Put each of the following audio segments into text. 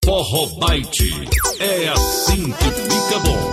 Forró Bite. É assim que fica bom.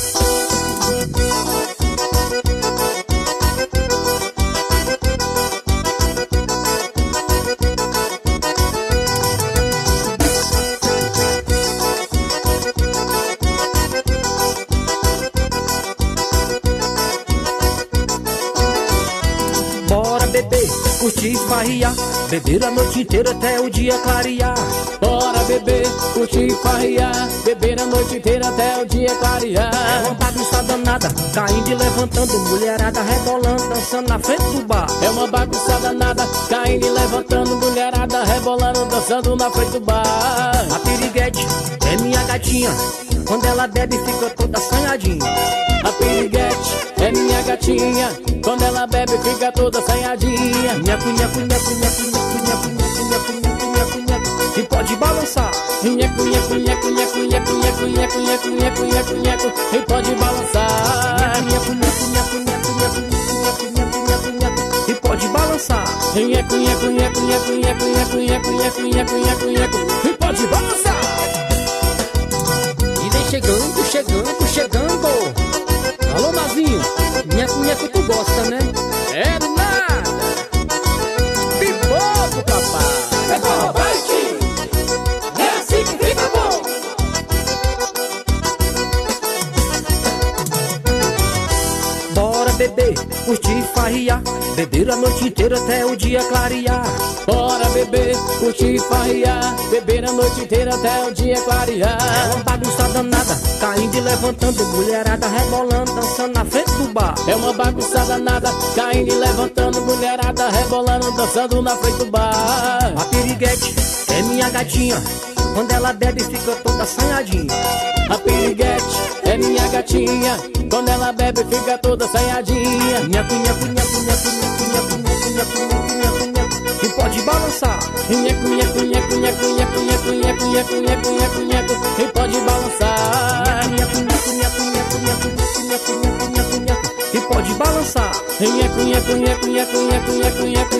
Bora beber, curtir e farriar, beber a noite inteira até o dia clarear. Bora beber, curtir e farriar, beber a noite inteira até o dia clarear. É uma bagunça danada, caindo e levantando, mulherada rebolando, dançando na frente do bar. É uma bagunça danada, caindo e levantando, mulherada rebolando, dançando na frente do bar. A piriguete é minha gatinha, quando ela bebe fica toda assanhadinha. A piriguete é minha gatinha, quando ela bebe fica toda assanhadinha. Nheco, nheco, nheco, nheco, nheco, nheco, nheco, nheco, nheco, nheco, e pode balançar. Nheco, nheco, nheco, nheco, nheco, nheco, nheco, nheco, nheco, nheco, nheco, e pode balançar. Nheco, nheco, nheco, nheco, nheco, nheco, nheco, nheco, nheco, e pode balançar. Nheco, nheco, nheco, nheco, nheco, nheco, nheco, nheco, nheco, nheco, nheco, e pode balançar. E vem chegando, chegando, chegando. Alô, Mazinho, nheco, nheco, tu gosta, né? É nada. Pipoco, papai. É Forró Bite. É assim que fica bom. Bora beber, curtir e farriar, beber a noite inteira até o dia clarear. Bora beber, curtir e farriar, beber a noite inteira até o dia É clarear. uma bagunça danada, caindo e levantando, mulherada rebolando, dançando na frente do bar. É uma bagunça danada, caindo e levantando, mulherada rebolando, dançando na frente do bar. A piriguete é minha gatinha, quando ela bebe fica toda assanhadinha. A piriguete é minha gatinha, quando ela bebe fica toda assanhadinha. Nheco, nheco, nheco, nheco, nheco, nheco, nheco, nheco, nheco, nheco, nheco, e pode balançar. Nheco, nheco, nheco, nheco, nheco, nheco, nheco, nheco, nheco, nheco, nheco, e pode balançar. Nheco, nheco, nheco, nheco, nheco, nheco, nheco, nheco, nheco, nheco, e pode balançar. Nheco, nheco, nheco, nheco, nheco, nheco, nheco,